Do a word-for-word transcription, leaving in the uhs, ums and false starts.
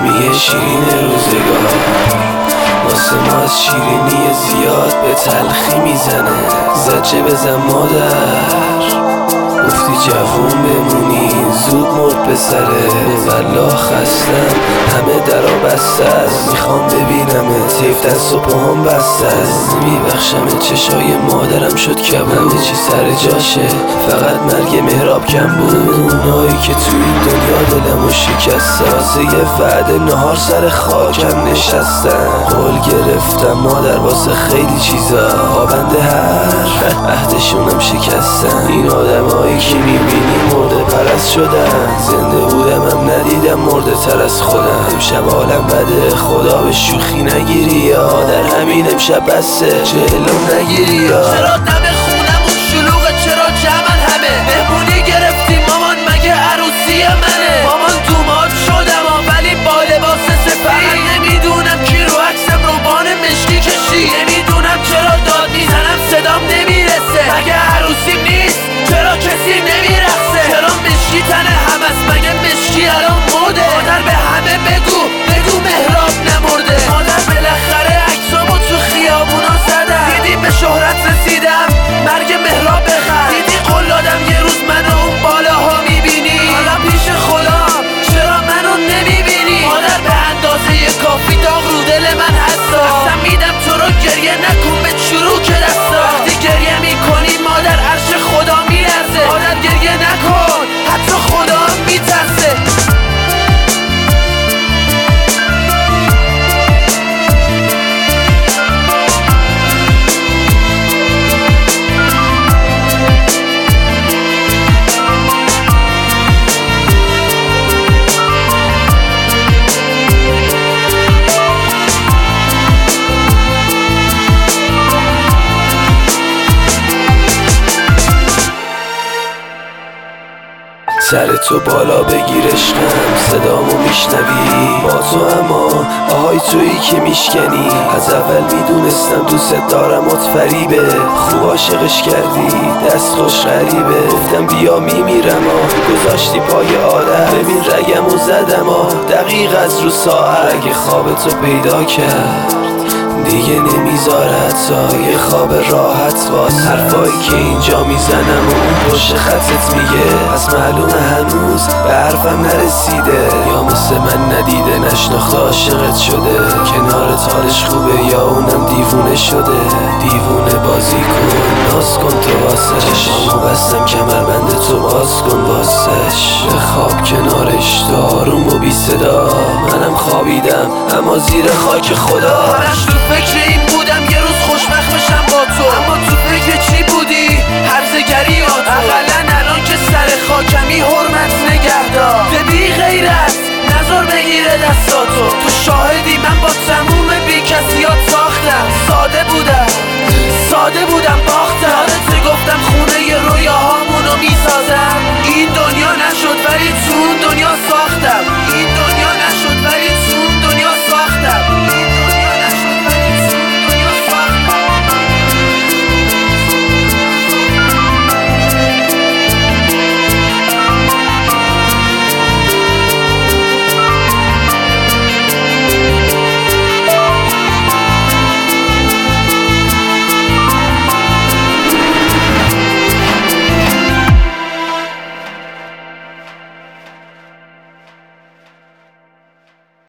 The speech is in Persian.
میگه شیرین روزگار واسه ما از شیرینی زیاد به تلخی میزنه. زجه بزن مادر گفتی جوون بمونی زود مرد پسره. والله خستم همه درا بسته است میخوام ببینمه تیف دست و پاهم بسته است. میبخشمه چشای مادرم شد کبود همه چی سر جاشه فقط مرگ مهراب کم بود. اونایی که توی این دنیا دلمو شکستن واسه یه وعده نهار سر خاکم نشستن. قول گرفتم مادر واسه خیلی چیزا پابنده هر عهدشونم شکستن. این آدمایی که میبینی مرده پرست شدن زنده بودم هم ندیدم مرده تر از خودم. امشب حالم بده خدا به شوخی نگیری یا در همین امشب بسته جلوم نگیری یا چرا دم خونمون شلوغه چرا جمعن همه مهمونی گرفتیم مامان مگه عروسی منه. مامان دومات شدم ولی با لباس سفید نمیدونم کی رو عکسم روبان مشکی کشی. نمیدونم چرا داد میزنم صدام نمیرسه مگه عروسیم نیست چرا کسی نمیرقصه. چرا مشکی تنه هم است مگه مشکی الان موده. مادر به همه بگو بگو مهراب نمرده. مادر بالاخره عکسامو تو خیابونا زدم دیدی به شهرت رسیدم مرگ مهراب بخر. دیدی قول دادم یه روز منو اون بالاها میبینی حالا پیش خودم چرا منو نمیبینی. مادر به اندازه کافی داغ رو دل من هستا قسم میدم تو رو گریه نکن به چروک دستا. وقتی گریه میکنی مادر عرش خدا میلرزه. مادر گریه نکن حتی خدا میترسه. سر تو بالا بگیر عشقم صدامو میشنوی با تو اما آهای تویی که میشکنی. از اول میدونستم دوست دارم ات فریبه خوب عاشقش کردی دست خوش غریبه. گفتم بیا میمیرم آ گذاشتی پای آدم ببین رگمو زدم آ دقیق از رو ساعت. اگه خواب تو پیدا کرد دیگه نمیذارد تا یه خواب راحت واسه حرفایی که اینجا میزنم و اون پشت خطت میگه از معلومه هنوز به حرفم نرسیده یا مثل من ندیده نشناخته عاشقت شده. کنارت حالش خوبه یا اونم دیوونه شده. دیوونه بازی کن ناز کن تو واسه چشامو بستم کمربند تو باز کن واسش. به خواب کنارش داروم و بی صدا منم خوابیدم اما زیر خاک خدا. فکر این بودم یه روز خوشبخت بشم با تو اما تو فکر چی بودی؟ هرزگری یا تو اقلن الان که سر خاکمی حرمت نگهدار. ببی غیرت نظر بگیره دستاتو تو شاهدی من با